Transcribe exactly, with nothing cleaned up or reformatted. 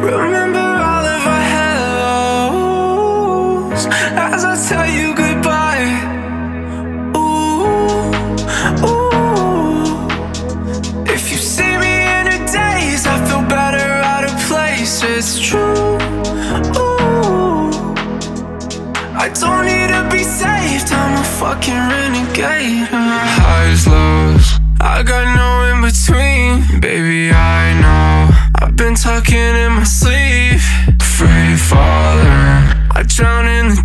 Remember all of our hellos as I tell you goodbye. Ooh, ooh. If you see me in a daze, I feel better out of place. It's true. Ooh, I don't need to be saved. I'm a fucking renegade. Highs, lows, I got no in between. Baby, I know I've been talking in my sleep. Free falling, I drown in the